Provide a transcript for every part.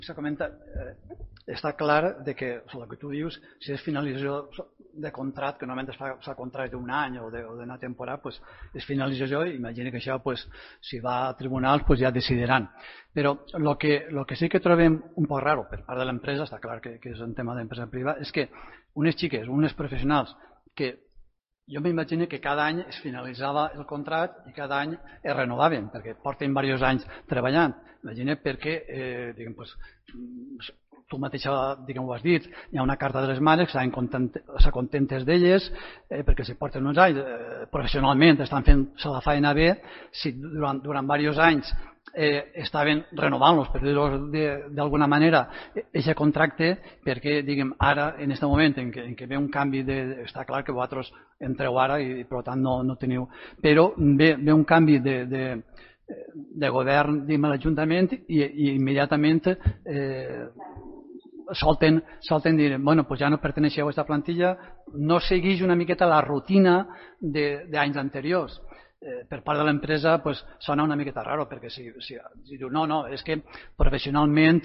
Se comenta, està clar de que, el que tu dius, si és finalització de contracte, que normalment es fa contracte d'un any o d'una temporada, pues, és finalització i imagina que això, pues, si va a tribunals, pues, ja decidiran. Però el que sí que trobem un poc raro per part de l'empresa, està clar que és un tema d'empresa privada, és que unes xiques, unes professionals que jo m'imagino que cada any es finalitzava el contracte i cada any es renovaven, perquè porten diversos anys treballant. Imagina perquè, diguem, pues, tu mateixa ho has dit, hi ha una carta de les mares que s'acontentes d'elles perquè si porten uns anys professionalment estan fent-se la feina bé, si durant diversos anys estaven renovant-los, per dir-ho d'alguna manera, aquest contracte, perquè diguem, ara, en aquest moment en què ve un canvi, està clar que vosaltres entreu ara i per tant no teniu, però ve un canvi de govern a l'Ajuntament i immediatament solten dir, bueno, pues ja no perteneixeu a aquesta plantilla, no segueix una miqueta la rutina d'anys anteriors. Per part de l'empresa pues, sona una miqueta raro, perquè si diu no, és que professionalment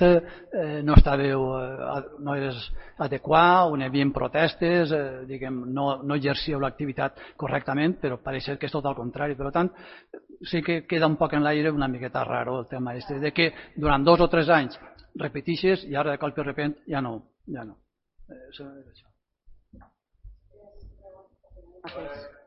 no eres adequat, on hi havia protestes, no exercíeu l'activitat correctament, però pareix que és tot el contrari. Per tant, sí que queda un poc en l'aire una miqueta raro el tema este, de que durant 2 o 3 anys repetixes i ara de cop i repent ja no. Això és això.